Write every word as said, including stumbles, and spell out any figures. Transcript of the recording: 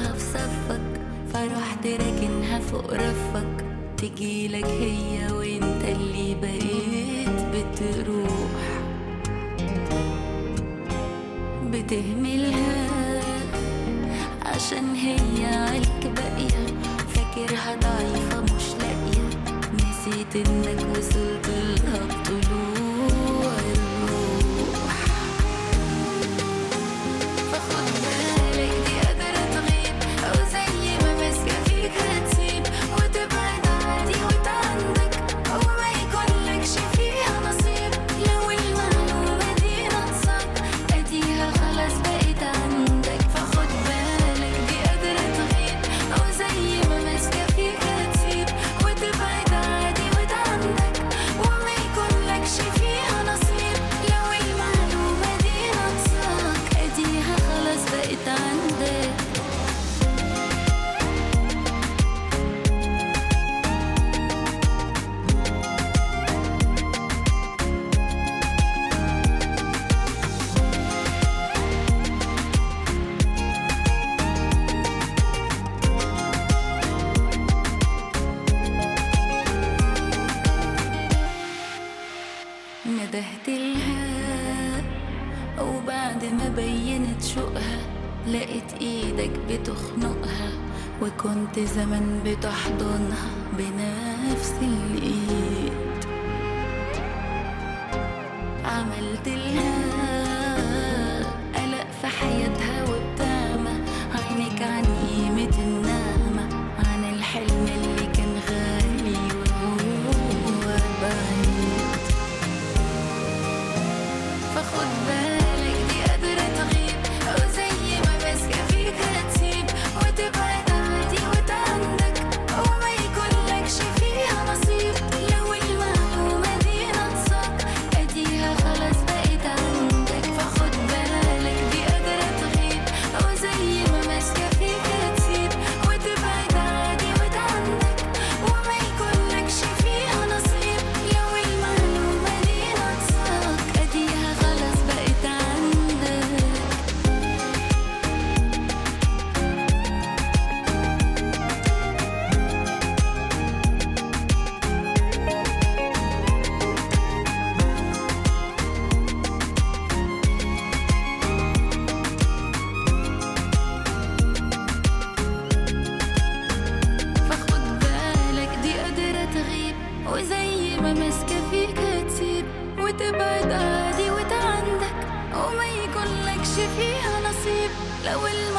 حطها في صفك، فرحت راكنها فوق رفك، تجيلك هي وانت اللي بقيت بتروح بتهملها عشان هي عليك باقية، فاكرها ضعيفة مش لاقية، نسيت انك وصلت لها بطلوع الروح. فخد بالك دي قادرة تغيب، او زي ما ماسكة فيك هتسيب وتبعد عادي وتعندك، او ما يكونلكش فيها نصيب. لو المعلومة دي ناقصاك اديها خلاص بقيت عندك. فخد بالك دي قادرة تغيب، او زي ما ماسكة فيك هتسيب وتبعد عادي وتعندك، وما يكونلكش فيها نصيب. لو المعلومة دي ناقصاك اديها خلاص بقيت عندك. ندهت لها وبعد ما بينت شوقها لقيت ايدك بتخنقها، وكنت زمان بتحضنها بنفس الايد. عملت لها قلق في حياتها وبتعمى، عينك عن قيمة النعمة، عن الحلم اللي كان غالي وهو بعيد. فخد بالك دي قادرة تغيب، أو زي ما ماسكة فيك هتسيب وتبعد عادي وتعندك، أو ما يكونلكش فيها نصيب. لو المعلومة دي ناقصاك أديها خلاص بقيت عندك. فخد بالك دي قادرة تغيب، أو زي ما ماسكة فيك هتسيب وتبعد عادي وتعندك، وما يكونلكش فيها نصيب. لو المعلومة دي ناقصاك أديها خلاص بقيت عندك. فخد بالك دي قادرة تغيب، وزي ما ماسكة فيك هتسيب وتبعد عادي وتعندك، وما يكونلكش فيها نصيب. لو